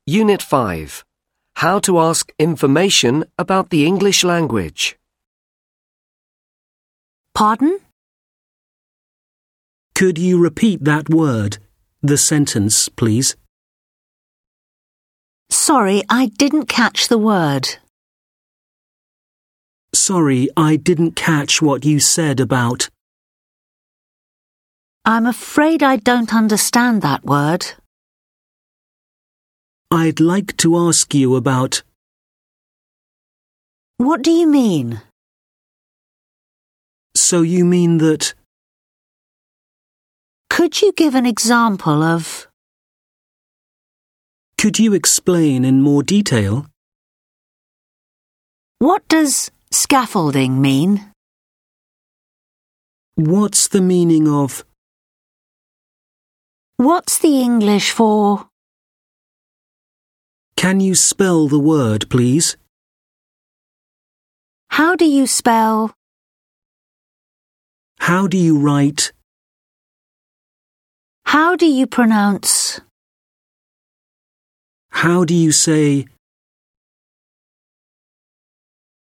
Unit 5. How to ask information about the English language. Pardon? Could you repeat that word, the sentence, please? Sorry, I didn't catch the word. Sorry, I didn't catch what you said about. I'm afraid I don't understand that word. I'd like to ask you about. What do you mean? So you mean that. Could you give an example of... Could you explain in more detail? What does scaffolding mean? What's the meaning of. What's the English for... Can you spell the word, please? How do you spell... How do you write? How do you pronounce... How do you say